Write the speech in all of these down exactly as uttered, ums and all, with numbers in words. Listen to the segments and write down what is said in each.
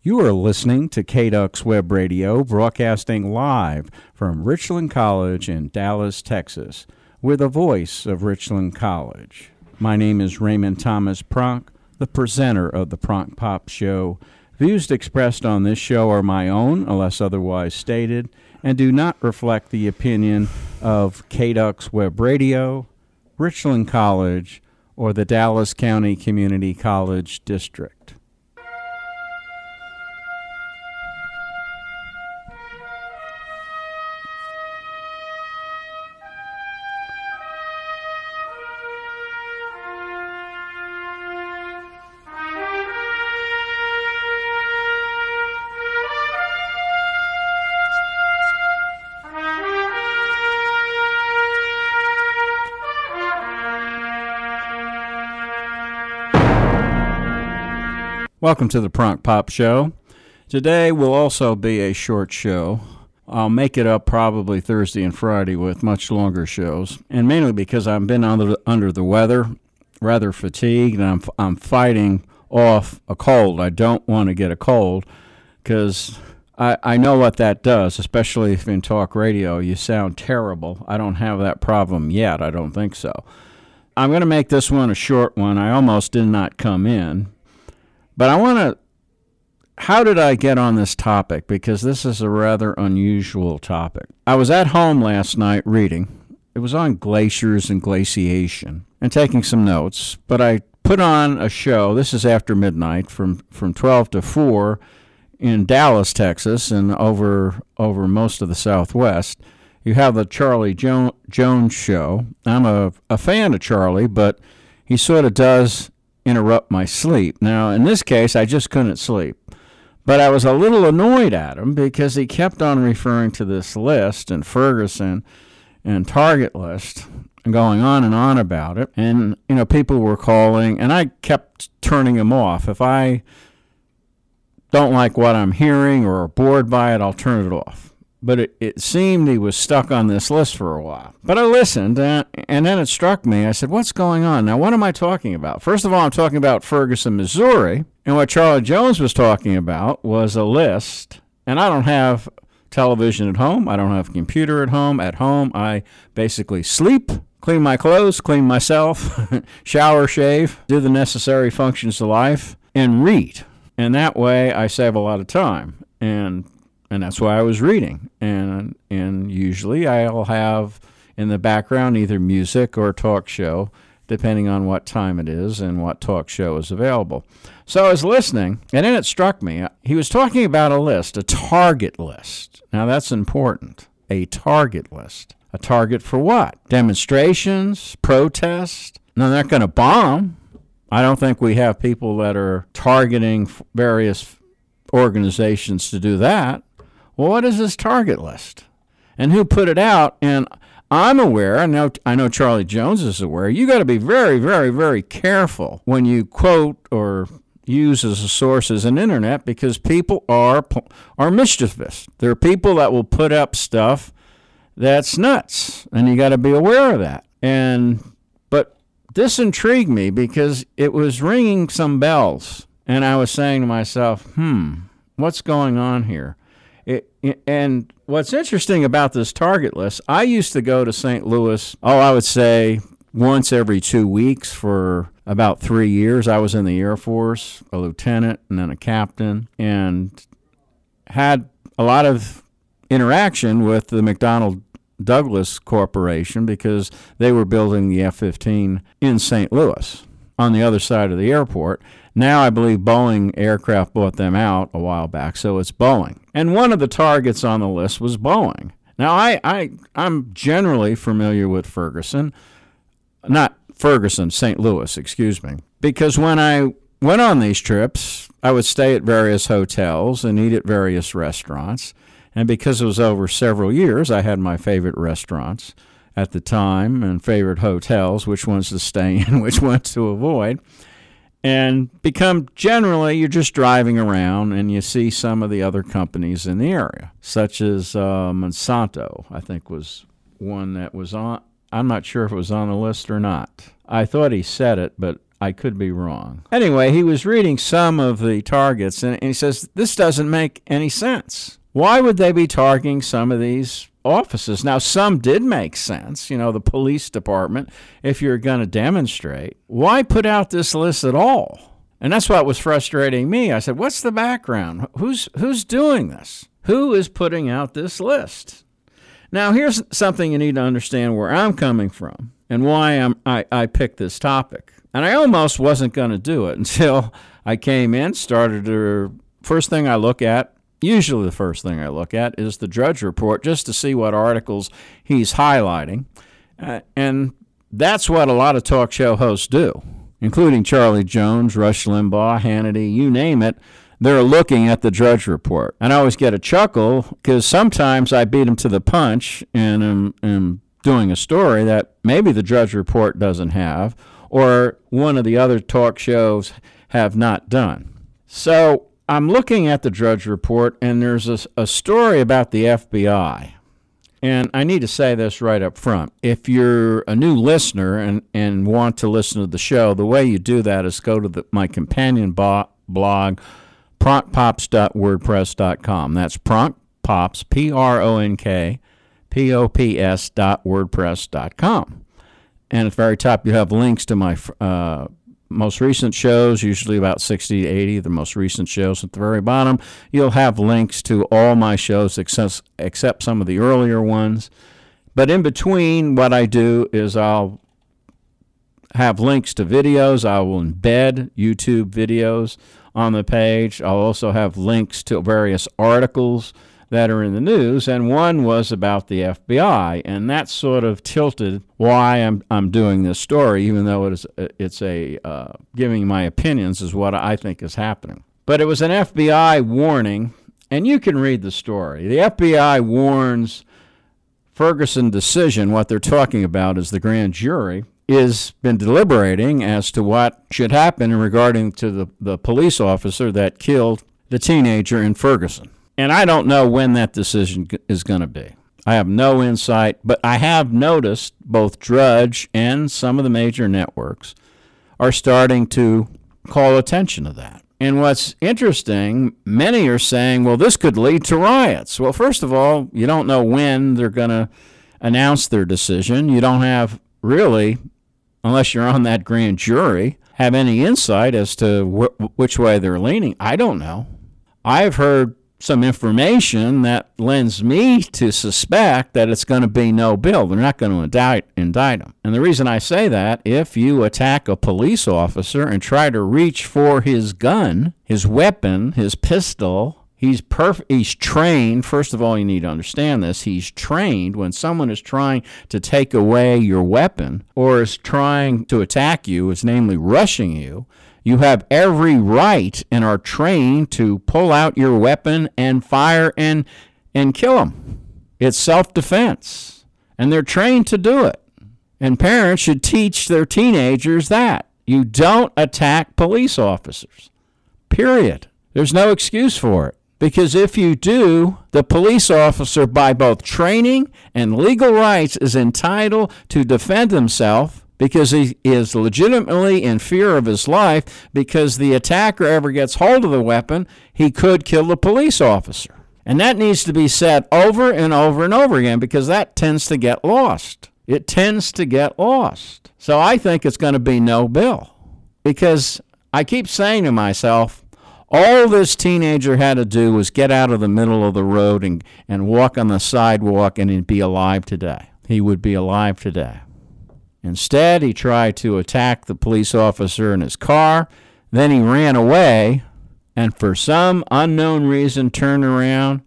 You are listening to K DUX Web Radio, broadcasting live from Richland College in Dallas, Texas. We're the voice of Richland College. My name is Raymond Thomas Pronk, the presenter of the Pronk Pop Show. Views expressed on this show are my own, unless otherwise stated, and do not reflect the opinion of K DUX Web Radio, Richland College, or the Dallas County Community College District. Welcome to the Pronk Pop Show. Today will also be a short show. I'll make it up probably Thursday and Friday with much longer shows, and mainly because I've been under the, under the weather, rather fatigued, and I'm I'm fighting off a cold. I don't want to get a cold because I, I know what that does, especially if in talk radio you sound terrible. I don't have that problem yet. I don't think so. I'm going to make this one a short one. I almost did not come in. But I want to, how did I get on this topic? Because this is a rather unusual topic. I was at home last night reading. It was on glaciers and glaciation and taking some notes. But I put on a show, this is after midnight, from, from twelve to four in Dallas, Texas, and over over most of the Southwest. You have the Charlie jo- Jones show. I'm a, a fan of Charlie, but he sort of does interrupt my sleep. Now, in this case, I just couldn't sleep. But I was a little annoyed at him because he kept on referring to this list and Ferguson and Target list and going on and on about it. And, you know, people were calling, and I kept turning him off. If I don't like what I'm hearing or are bored by it, I'll turn it off. But it, it seemed he was stuck on this list for a while. But I listened, and, and then it struck me. I said, what's going on? Now, what am I talking about? First of all, I'm talking about Ferguson, Missouri. And what Charlie Jones was talking about was a list. And I don't have television at home. I don't have a computer at home. At home, I basically sleep, clean my clothes, clean myself, shower, shave, do the necessary functions of life, and read. And that way, I save a lot of time. And And that's why I was reading. And and usually I'll have in the background either music or talk show, depending on what time it is and what talk show is available. So I was listening, and then it struck me. He was talking about a list, a target list. Now that's important. A target list. A target for what? Demonstrations, protests. No, they're not going to bomb. I don't think we have people that are targeting various organizations to do that. Well, what is this target list? And who put it out? And I'm aware, I know, I know Charlie Jones is aware, you got to be very, very, very careful when you quote or use as a source as an internet, because people are are mischievous. There are people that will put up stuff that's nuts, and you got to be aware of that. And but this intrigued me because it was ringing some bells, and I was saying to myself, hmm, what's going on here? It, and what's interesting about this target list, I used to go to Saint Louis, oh, I would say once every two weeks for about three years. I was in the Air Force, a lieutenant and then a captain, and had a lot of interaction with the McDonnell Douglas Corporation because they were building the F fifteen in Saint Louis on the other side of the airport. Now I believe Boeing Aircraft bought them out a while back, so it's Boeing. And one of the targets on the list was Boeing. Now, I, I, I'm generally familiar with Ferguson, not Ferguson, Saint Louis, excuse me, because when I went on these trips, I would stay at various hotels and eat at various restaurants. And because it was over several years, I had my favorite restaurants at the time and favorite hotels, which ones to stay in, which ones to avoid. And become generally, you're just driving around and you see some of the other companies in the area, such as uh, Monsanto, I think was one that was on. I'm not sure if it was on the list or not. I thought he said it, but I could be wrong. Anyway, he was reading some of the targets, and he says, this doesn't make any sense. Why would they be targeting some of these offices? Now, some did make sense. You know, the police department, if you're going to demonstrate, why put out this list at all? And that's what was frustrating me. I said, what's the background? Who's who's doing this? Who is putting out this list? Now, here's something you need to understand where I'm coming from and why I'm, I, I picked this topic. And I almost wasn't going to do it until I came in, started to, first thing I look at, usually the first thing I look at is the Drudge Report, just to see what articles he's highlighting. Uh, and that's what a lot of talk show hosts do, including Charlie Jones, Rush Limbaugh, Hannity, you name it. They're looking at the Drudge Report. And I always get a chuckle because sometimes I beat them to the punch and am, am doing a story that maybe the Drudge Report doesn't have or one of the other talk shows have not done. So I'm looking at the Drudge Report, and there's a, a story about the F B I. And I need to say this right up front. If you're a new listener and, and want to listen to the show, the way you do that is go to the, my companion bo- blog, pronk pops dot wordpress dot com. That's pronkpops, P R O N K, P O P S dot wordpress dot com. And at the very top, you have links to my uh, most recent shows, usually about sixty to eighty of the most recent shows. At the very bottom, you'll have links to all my shows except, except some of the earlier ones. But in between, what I do is I'll have links to videos. I will embed YouTube videos on the page. I'll also have links to various articles that are in the news, and one was about the F B I, and that sort of tilted why I'm I'm doing this story, even though it is it's a uh, giving my opinions is what I think is happening. But it was an F B I warning, and you can read the story. The F B I warns Ferguson decision. What they're talking about is the grand jury is been deliberating as to what should happen regarding to the, the police officer that killed the teenager in Ferguson. And I don't know when that decision is going to be. I have no insight, but I have noticed both Drudge and some of the major networks are starting to call attention to that. And what's interesting, many are saying, well, this could lead to riots. Well, first of all, you don't know when they're going to announce their decision. You don't have really, unless you're on that grand jury, have any insight as to wh- which way they're leaning. I don't know. I've heard some information that lends me to suspect that it's going to be no bill. They're not going to indict, indict him. And the reason I say that, if you attack a police officer and try to reach for his gun, his weapon, his pistol, he's perf- he's trained. First of all, you need to understand this. He's trained when someone is trying to take away your weapon or is trying to attack you, is namely rushing you, you have every right and are trained to pull out your weapon and fire and and kill them. It's self-defense, and they're trained to do it. And parents should teach their teenagers that. You don't attack police officers, period. There's no excuse for it, because if you do, the police officer, by both training and legal rights, is entitled to defend himself because he is legitimately in fear of his life, because the attacker ever gets hold of the weapon, he could kill the police officer. And that needs to be said over and over and over again, because that tends to get lost. It tends to get lost. So I think it's going to be no bill, because I keep saying to myself, all this teenager had to do was get out of the middle of the road and, and walk on the sidewalk, and he'd be alive today. He would be alive today. Instead, he tried to attack the police officer in his car. Then he ran away, and for some unknown reason turned around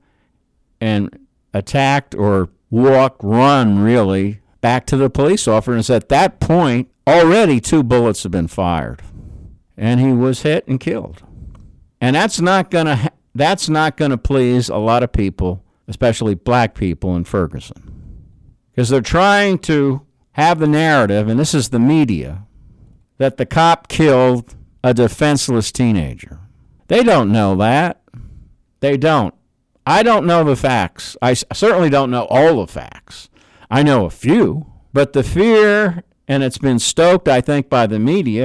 and attacked or walked, run really, back to the police officer. And at that point, already two bullets had been fired, and he was hit and killed. And that's not going to that's not going to please a lot of people, especially black people in Ferguson, because they're trying to have the narrative, and this is the media, that the cop killed a defenseless teenager. They don't know that. They don't. I don't know the facts. I certainly don't know all the facts. I know a few, but the fear, and it's been stoked, I think, by the media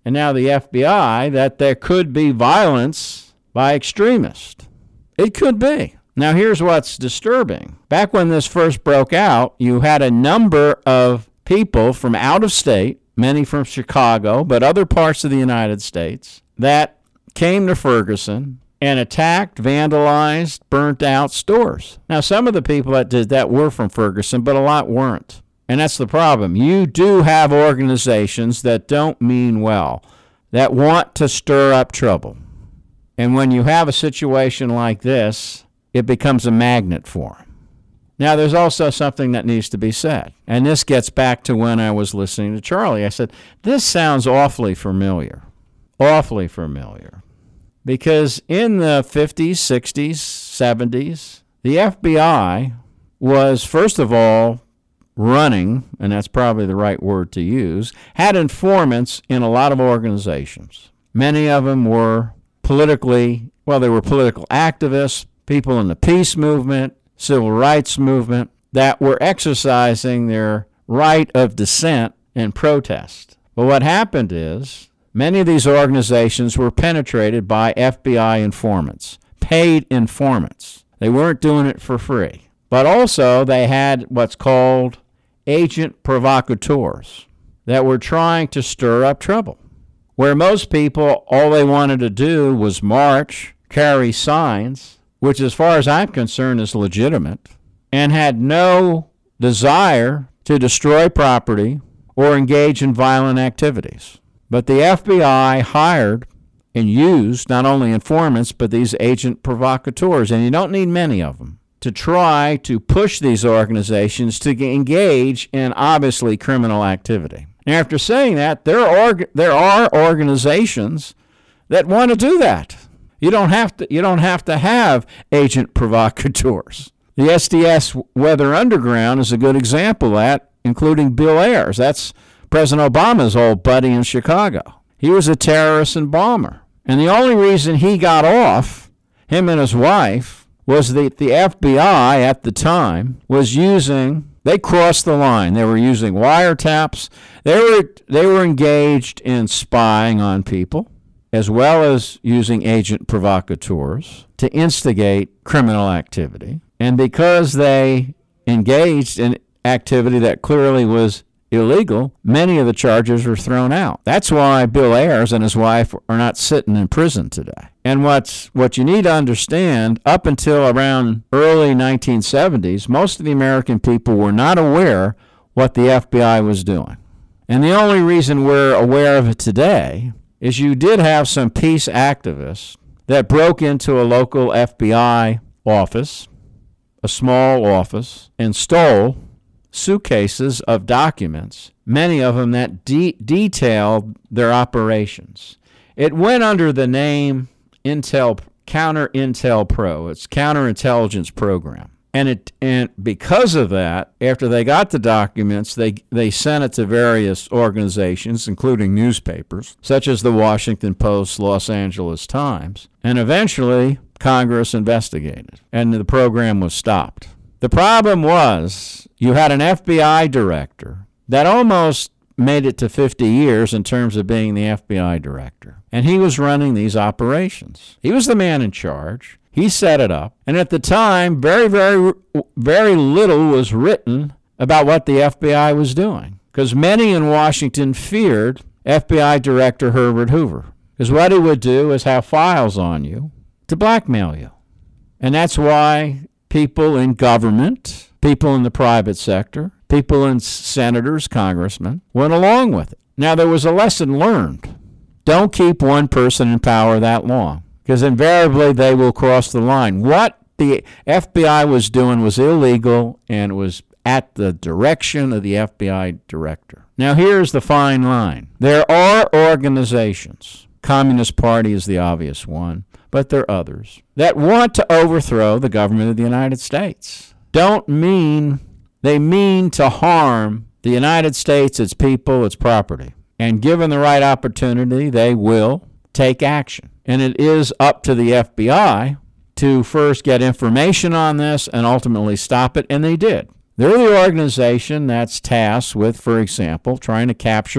and now the F B I that there could be violence by extremists. It could be. Now, here's what's disturbing. Back when this first broke out, you had a number of people from out of state, many from Chicago, but other parts of the United States, that came to Ferguson and attacked, vandalized, burnt out stores. Now, some of the people that did that were from Ferguson, but a lot weren't. And that's the problem. You do have organizations that don't mean well, that want to stir up trouble. And when you have a situation like this, it becomes a magnet for them. Now, there's also something that needs to be said. And this gets back to when I was listening to Charlie. I said, this sounds awfully familiar, awfully familiar. Because in the fifties, sixties, seventies, the F B I was, first of all, running, and that's probably the right word to use, had informants in a lot of organizations. Many of them were politically, well, they were political activists, people in the peace movement, civil rights movement, that were exercising their right of dissent and protest. But what happened is many of these organizations were penetrated by F B I informants, paid informants. They weren't doing it for free. But also they had what's called agent provocateurs that were trying to stir up trouble, where most people, all they wanted to do was march, carry signs, which as far as I'm concerned is legitimate, and had no desire to destroy property or engage in violent activities. But the F B I hired and used not only informants, but these agent provocateurs, and you don't need many of them, to try to push these organizations to engage in obviously criminal activity. And after saying that, there are, there are organizations that want to do that. You don't have to, you don't have to have agent provocateurs. The S D S Weather Underground is a good example of that, including Bill Ayers. That's President Obama's old buddy in Chicago. He was a terrorist and bomber. And the only reason he got off, him and his wife, was that the F B I at the time was using, they crossed the line. They were using wiretaps. They were, they were engaged in spying on people, as well as using agent provocateurs to instigate criminal activity. And because they engaged in activity that clearly was illegal, many of the charges were thrown out. That's why Bill Ayers and his wife are not sitting in prison today. And what's what you need to understand, up until around early nineteen seventies, most of the American people were not aware what the F B I was doing. And the only reason we're aware of it today is you did have some peace activists that broke into a local F B I office, a small office, and stole suitcases of documents, many of them that de- detailed their operations. It went under the name Intel Counter Intel Pro. It's counterintelligence program. And it and because of that, after they got the documents, they they sent it to various organizations, including newspapers, such as the Washington Post, Los Angeles Times, and eventually Congress investigated, and the program was stopped. The problem was you had an F B I director that almost made it to fifty years in terms of being the F B I director, and he was running these operations. He was the man in charge. He set it up, and at the time, very, very, very little was written about what the F B I was doing, because many in Washington feared F B I Director Herbert Hoover, because what he would do is have files on you to blackmail you. And that's why people in government, people in the private sector, people in senators, congressmen, went along with it. Now, there was a lesson learned. Don't keep one person in power that long, because invariably they will cross the line. What the F B I was doing was illegal, and it was at the direction of the F B I director. Now, here's the fine line. There are organizations, Communist Party is the obvious one, but there are others, that want to overthrow the government of the United States. Don't mean, they mean to harm the United States, its people, its property. And given the right opportunity, they will take action. And it is up to the F B I to first get information on this and ultimately stop it, and they did. They're the organization that's tasked with, for example, trying to capture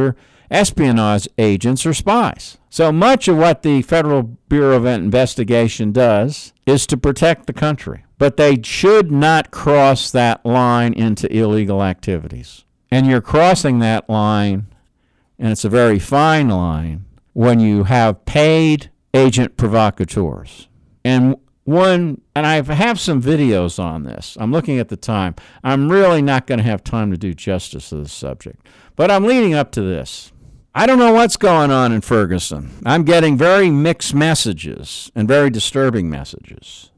espionage agents or spies. So much of what the Federal Bureau of Investigation does is to protect the country. But they should not cross that line into illegal activities. And you're crossing that line, and it's a very fine line, when you have paid agent provocateurs. And one, and I have some videos on this. I'm looking at the time. I'm really not going to have time to do justice to this subject. But I'm leading up to this. I don't know what's going on in Ferguson. I'm getting very mixed messages and very disturbing messages.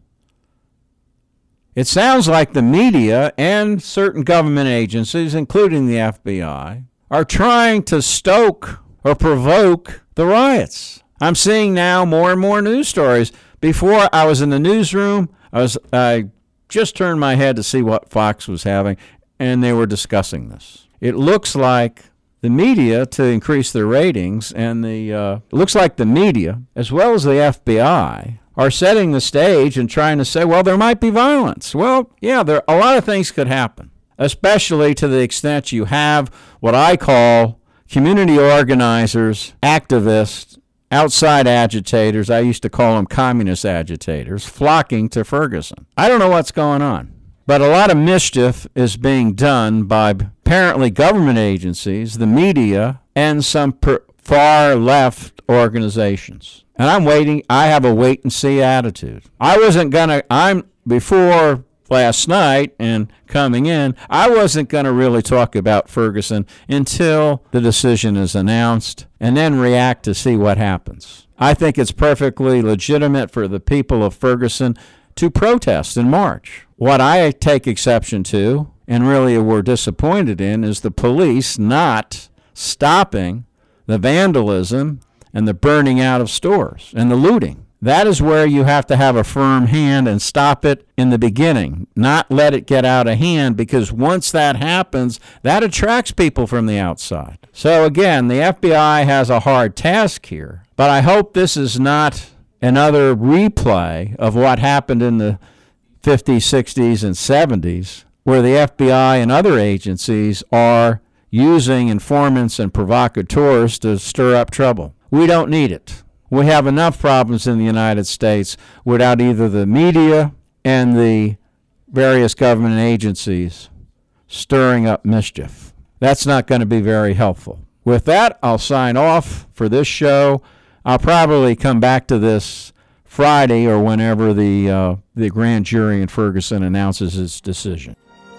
It sounds like the media and certain government agencies, including the F B I, are trying to stoke or provoke the riots. I'm seeing now more and more news stories. Before I was in the newsroom, I was I just turned my head to see what Fox was having, and they were discussing this. It looks like the media, to increase their ratings, and the uh, it looks like the media, as well as the F B I, are setting the stage and trying to say, well, there might be violence. Well, yeah, there a lot of things could happen, especially to the extent you have what I call community organizers, activists, outside agitators. I used to call them communist agitators, flocking to Ferguson. I don't know what's going on, but a lot of mischief is being done by apparently government agencies, the media, and some per- far left organizations. And I'm waiting. I have a wait and see attitude. I wasn't going to, I'm, before last night and coming in, I wasn't going to really talk about Ferguson until the decision is announced and then react to see what happens. I think it's perfectly legitimate for the people of Ferguson to protest in March. What I take exception to, and really we're disappointed in, is the police not stopping the vandalism and the burning out of stores and the looting. That is where you have to have a firm hand and stop it in the beginning, not let it get out of hand, because once that happens, that attracts people from the outside. So again, the F B I has a hard task here, but I hope this is not another replay of what happened in the fifties, sixties, and seventies, where the F B I and other agencies are using informants and provocateurs to stir up trouble. We don't need it. We have enough problems in the United States without either the media and the various government agencies stirring up mischief. That's not going to be very helpful. With that, I'll sign off for this show. I'll probably come back to this Friday or whenever the uh, the grand jury in Ferguson announces its decision.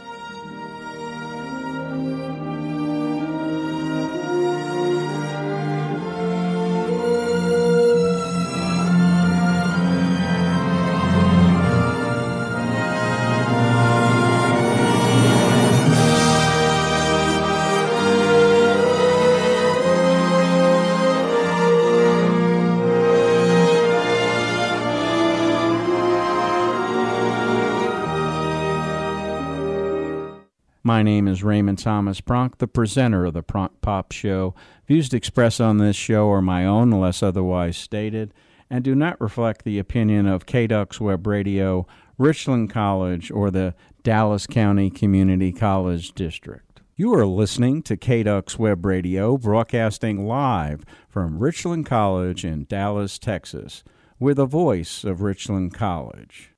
My name is Raymond Thomas Pronk, the presenter of the Pronk Pop Show. Views expressed on this show are my own unless otherwise stated and do not reflect the opinion of K D U X Web Radio, Richland College, or the Dallas County Community College District. You are listening to K D U X Web Radio, broadcasting live from Richland College in Dallas, Texas, with the voice of Richland College.